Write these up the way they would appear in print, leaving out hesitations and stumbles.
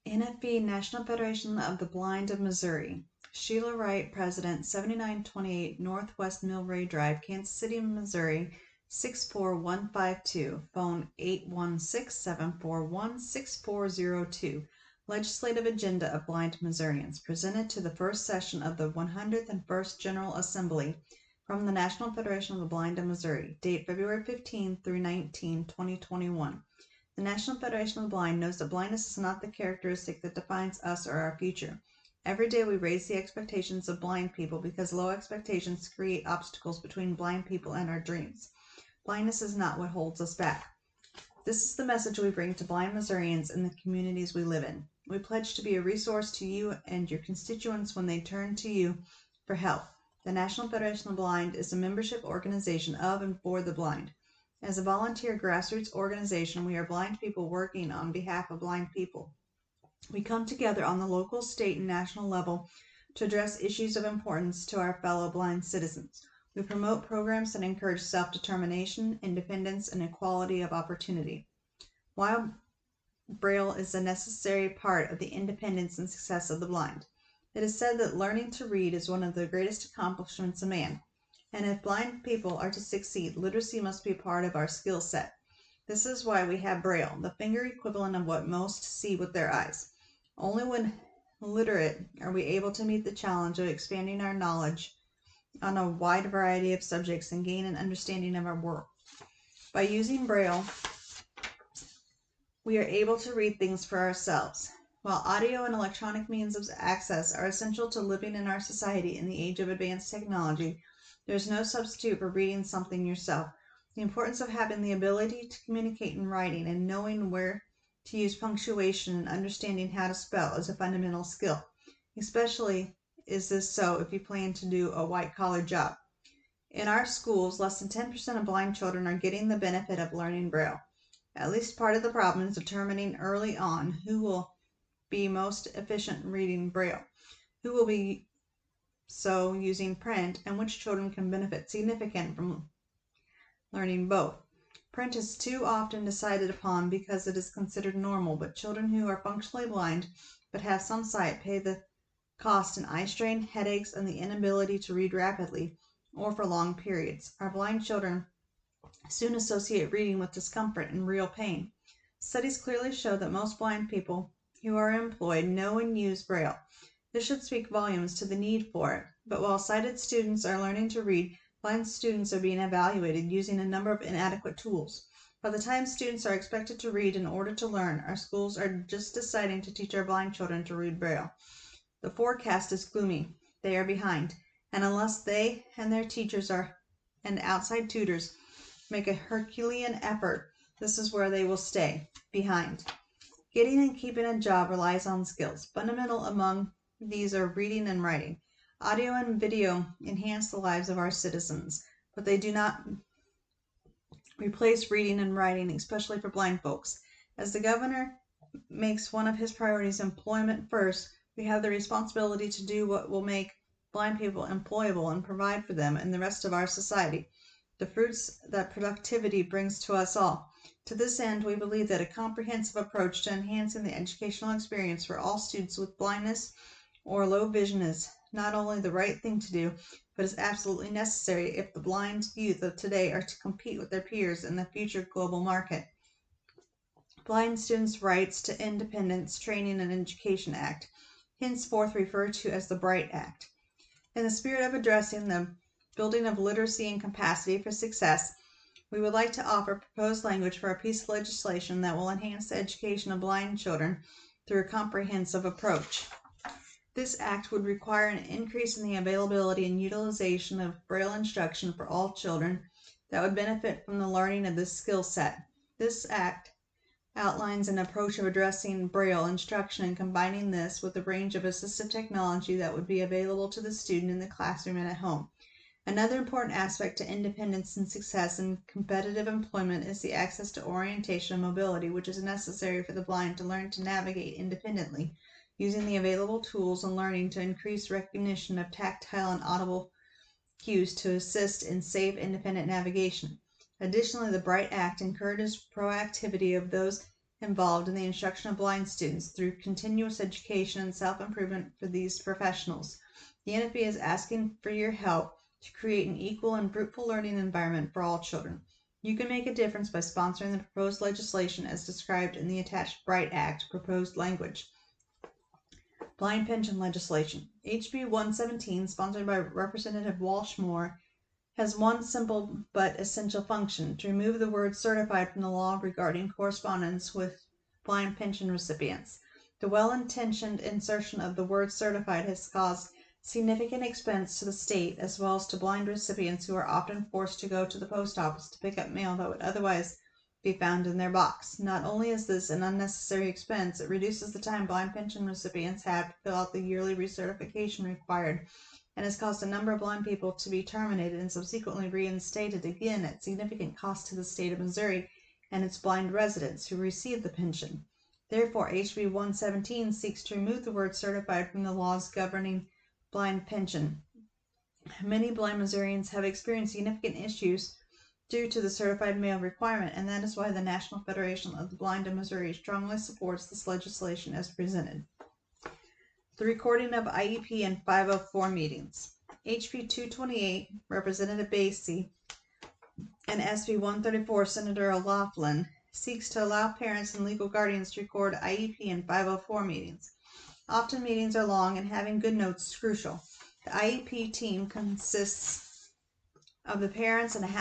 NFB, National Federation of the Blind of Missouri. Sheila Wright, President, 7928 Northwest Millbrae Drive, Kansas City, Missouri, 64152. Phone 816-741-6402. Legislative Agenda of Blind Missourians, presented to the first session of the 101st General Assembly from the National Federation of the Blind of Missouri. Date February 15 through 19, 2021. The National Federation of the Blind knows that blindness is not the characteristic that defines us or our future. Every day we raise the expectations of blind people because low expectations create obstacles between blind people and our dreams. Blindness is not what holds us back. This is the message we bring to blind Missourians in the communities we live in. We pledge to be a resource to you and your constituents when they turn to you for help. The National Federation of the Blind is a membership organization of and for the blind. As a volunteer grassroots organization, we are blind people working on behalf of blind people. We come together on the local, state, and national level to address issues of importance to our fellow blind citizens. We promote programs that encourage self-determination, independence, and equality of opportunity. While Braille is a necessary part of the independence and success of the blind, it is said that learning to read is one of the greatest accomplishments of man. And if blind people are to succeed, literacy must be a part of our skill set. This is why we have Braille, the finger equivalent of what most see with their eyes. Only when literate are we able to meet the challenge of expanding our knowledge on a wide variety of subjects and gain an understanding of our world. By using Braille, we are able to read things for ourselves. While audio and electronic means of access are essential to living in our society in the age of advanced technology, there is no substitute for reading something yourself. The importance of having the ability to communicate in writing and knowing where to use punctuation and understanding how to spell is a fundamental skill. Especially is this so if you plan to do a white-collar job. In our schools, less than 10% of blind children are getting the benefit of learning Braille. At least part of the problem is determining early on who will be most efficient in reading Braille, who will be so using print, and which children can benefit significantly from learning both. Print is too often decided upon because it is considered normal, but children who are functionally blind but have some sight pay the cost in eye strain, headaches, and the inability to read rapidly or for long periods. Our blind children soon associate reading with discomfort and real pain. Studies clearly show that most blind people who are employed know and use Braille. This should speak volumes to the need for it. But while sighted students are learning to read, blind students are being evaluated using a number of inadequate tools. By the time students are expected to read in order to learn, our schools are just deciding to teach our blind children to read Braille. The forecast is gloomy. They are behind. And unless they and their teachers and outside tutors make a Herculean effort, this is where they will stay, behind. Getting and keeping a job relies on skills. Fundamental among these are reading and writing. Audio and video enhance the lives of our citizens, but they do not replace reading and writing, especially for blind folks. As the governor makes one of his priorities employment first, we have the responsibility to do what will make blind people employable and provide for them and the rest of our society the fruits that productivity brings to us all. To this end, we believe that a comprehensive approach to enhancing the educational experience for all students with blindness or low vision is not only the right thing to do, but is absolutely necessary if the blind youth of today are to compete with their peers in the future global market. Blind Students' Rights to Independence Training and Education Act, henceforth referred to as the BRIGHT Act. In the spirit of addressing the building of literacy and capacity for success, we would like to offer proposed language for a piece of legislation that will enhance the education of blind children through a comprehensive approach. This act would require an increase in the availability and utilization of Braille instruction for all children that would benefit from the learning of this skill set. This act outlines an approach of addressing Braille instruction and combining this with a range of assistive technology that would be available to the student in the classroom and at home. Another important aspect to independence and success in competitive employment is the access to orientation and mobility, which is necessary for the blind to learn to navigate independently, using the available tools and learning to increase recognition of tactile and audible cues to assist in safe, independent navigation. Additionally, the BRIGHT Act encourages proactivity of those involved in the instruction of blind students through continuous education and self-improvement for these professionals. The NFB is asking for your help to create an equal and fruitful learning environment for all children. You can make a difference by sponsoring the proposed legislation as described in the attached Bright Act proposed language. Blind pension legislation. HB 117, sponsored by Representative Walsh Moore, has one simple but essential function: to remove the word certified from the law regarding correspondence with blind pension recipients. The well-intentioned insertion of the word certified has caused significant expense to the state as well as to blind recipients who are often forced to go to the post office to pick up mail that would otherwise be found in their box. Not only is this an unnecessary expense, it reduces the time blind pension recipients have to fill out the yearly recertification required, and has caused a number of blind people to be terminated and subsequently reinstated again at significant cost to the state of Missouri and its blind residents who receive the pension. Therefore, HB 117 seeks to remove the word certified from the laws governing blind pension. Many blind Missourians have experienced significant issues due to the certified mail requirement, and that is why the National Federation of the Blind in Missouri strongly supports this legislation as presented. The recording of IEP and 504 meetings. HB 228, Representative Basie, and SB 134, Senator O'Laughlin, seeks to allow parents and legal guardians to record IEP and 504 meetings. Often meetings are long, and having good notes is crucial. The IEP team consists of the parents and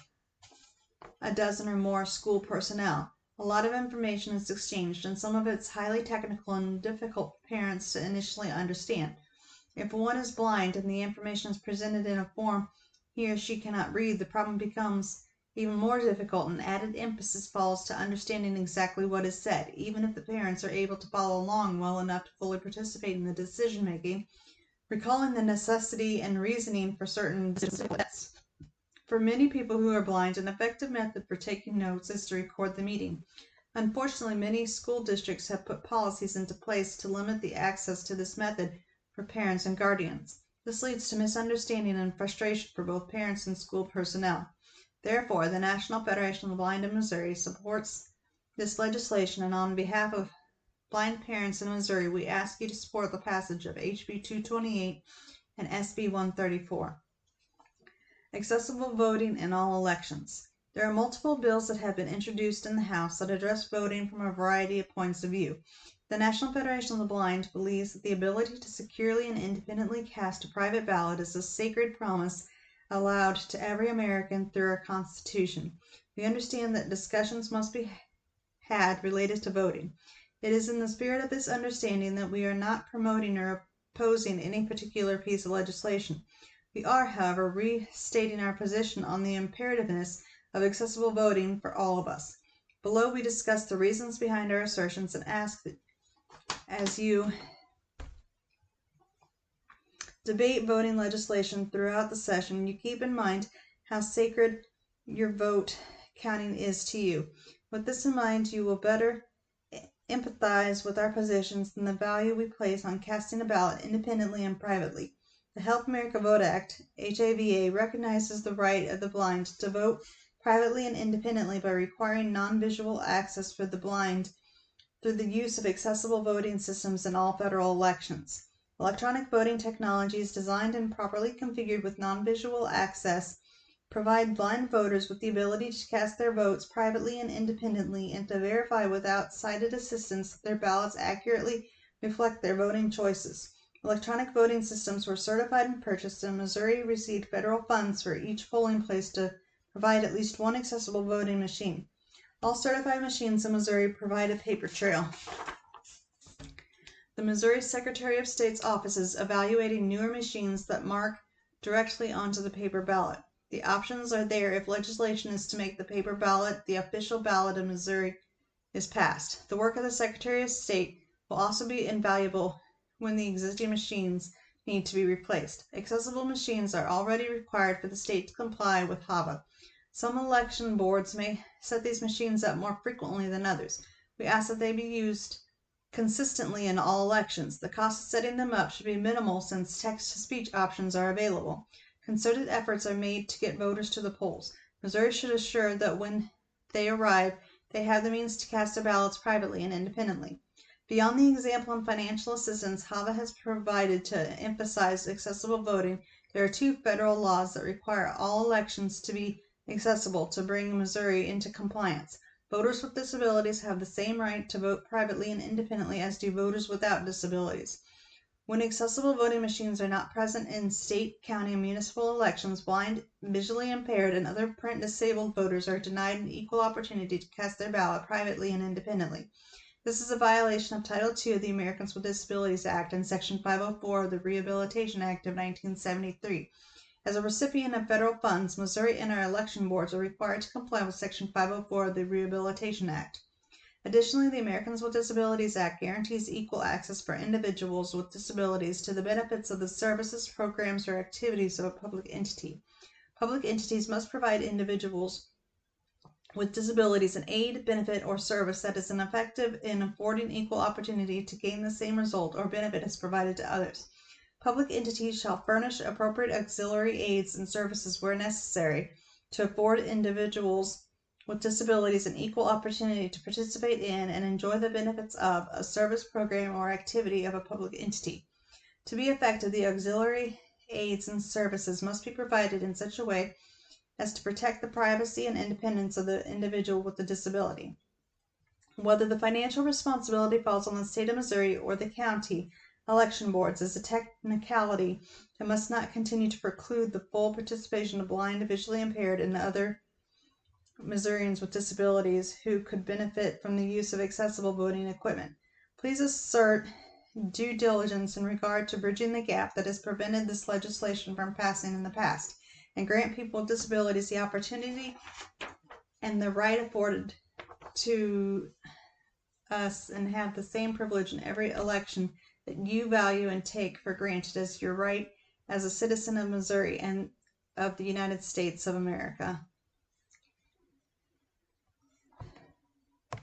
a dozen or more school personnel. A lot of information is exchanged, and some of it's highly technical and difficult for parents to initially understand. If one is blind and the information is presented in a form he or she cannot read, the problem becomes even more difficult, and added emphasis falls to understanding exactly what is said. Even if the parents are able to follow along well enough to fully participate in the decision making, recalling the necessity and reasoning for certain decisions. For many people who are blind, an effective method for taking notes is to record the meeting. Unfortunately, many school districts have put policies into place to limit the access to this method for parents and guardians. This leads to misunderstanding and frustration for both parents and school personnel. Therefore, the National Federation of the Blind in Missouri supports this legislation, and on behalf of blind parents in Missouri, we ask you to support the passage of HB 228 and SB 134. Accessible voting in all elections. There are multiple bills that have been introduced in the House that address voting from a variety of points of view. The National Federation of the Blind believes that the ability to securely and independently cast a private ballot is a sacred promise allowed to every American through our Constitution. We understand that discussions must be had related to voting. It is in the spirit of this understanding that we are not promoting or opposing any particular piece of legislation. We are, however, restating our position on the imperativeness of accessible voting for all of us. Below, we discuss the reasons behind our assertions and ask that as you debate voting legislation throughout the session, you keep in mind how sacred your vote counting is to you. With this in mind, you will better empathize with our positions and the value we place on casting a ballot independently and privately. The Help America Vote Act, HAVA, recognizes the right of the blind to vote privately and independently by requiring non-visual access for the blind through the use of accessible voting systems in all federal elections. Electronic voting technologies designed and properly configured with non-visual access provide blind voters with the ability to cast their votes privately and independently, and to verify without sighted assistance that their ballots accurately reflect their voting choices. Electronic voting systems were certified and purchased, and Missouri received federal funds for each polling place to provide at least one accessible voting machine. All certified machines in Missouri provide a paper trail. The Missouri Secretary of State's office is evaluating newer machines that mark directly onto the paper ballot. The options are there if legislation is to make the paper ballot the official ballot of Missouri is passed. The work of the Secretary of State will also be invaluable when the existing machines need to be replaced. Accessible machines are already required for the state to comply with HAVA. Some election boards may set these machines up more frequently than others. We ask that they be used consistently in all elections. The cost of setting them up should be minimal since text-to-speech options are available. Concerted efforts are made to get voters to the polls. Missouri should assure that when they arrive, they have the means to cast their ballots privately and independently. Beyond the example and financial assistance HAVA has provided to emphasize accessible voting, there are 2 federal laws that require all elections to be accessible to bring Missouri into compliance. Voters with disabilities have the same right to vote privately and independently as do voters without disabilities. When accessible voting machines are not present in state, county, and municipal elections, blind, visually impaired, and other print-disabled voters are denied an equal opportunity to cast their ballot privately and independently. This is a violation of Title II of the Americans with Disabilities Act and Section 504 of the Rehabilitation Act of 1973. As a recipient of federal funds, Missouri and our election boards are required to comply with Section 504 of the Rehabilitation Act. Additionally, the Americans with Disabilities Act guarantees equal access for individuals with disabilities to the benefits of the services, programs, or activities of a public entity. Public entities must provide individuals with disabilities an aid, benefit, or service that is effective in affording equal opportunity to gain the same result or benefit as provided to others. Public entities shall furnish appropriate auxiliary aids and services where necessary to afford individuals with disabilities an equal opportunity to participate in and enjoy the benefits of a service, program, or activity of a public entity. To be effective, the auxiliary aids and services must be provided in such a way as to protect the privacy and independence of the individual with the disability. Whether the financial responsibility falls on the state of Missouri or the county election boards is a technicality that must not continue to preclude the full participation of blind, visually impaired, and other Missourians with disabilities who could benefit from the use of accessible voting equipment. Please assert due diligence in regard to bridging the gap that has prevented this legislation from passing in the past, and grant people with disabilities the opportunity and the right afforded to us and have the same privilege in every election that you value and take for granted as your right as a citizen of Missouri and of the United States of America.